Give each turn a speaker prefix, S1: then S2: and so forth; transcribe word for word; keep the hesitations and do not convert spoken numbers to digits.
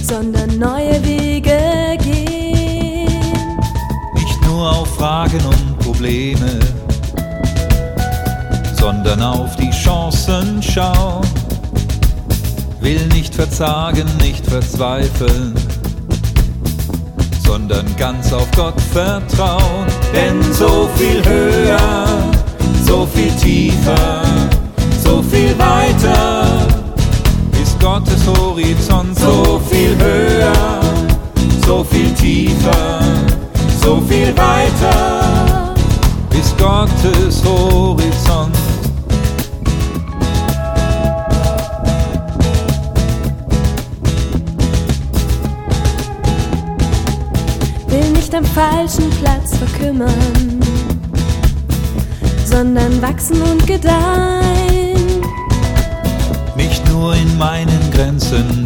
S1: sondern neue Wege gehen.
S2: Nicht nur auf Fragen und Probleme, sondern auf die Chancen schauen. Will nicht verzagen, nicht verzweifeln, sondern ganz auf Gott vertrauen. Denn so viel höher, so viel tiefer, so viel weiter ist Gottes Horizont. So viel höher, so viel tiefer, so viel weiter ist Gottes Horizont.
S1: Will nicht am falschen Platz verkümmern, sondern wachsen und gedeihen.
S2: Nicht nur in meinen Grenzen